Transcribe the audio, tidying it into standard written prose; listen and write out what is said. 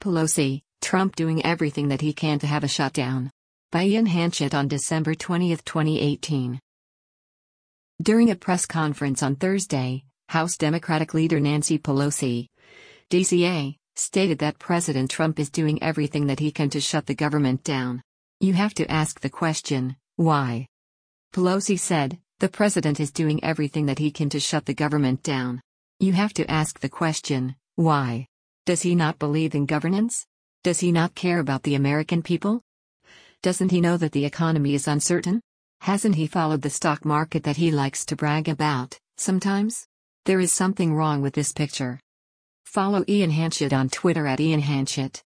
Pelosi, Trump doing everything that he can to have a shutdown. By Ian Hanchett on December 20, 2018. During a press conference on Thursday, House Democratic leader Nancy Pelosi, DCA, stated that President Trump is doing everything that he can to shut the government down. You have to ask the question, why? Pelosi said, the president is doing everything that he can to shut the government down. You have to ask the question, why? Does he not believe in governance? Does he not care about the American people? Doesn't he know that the economy is uncertain? Hasn't he followed the stock market that he likes to brag about, sometimes? There is something wrong with this picture. Follow Ian Hanchett on Twitter @IanHanchett.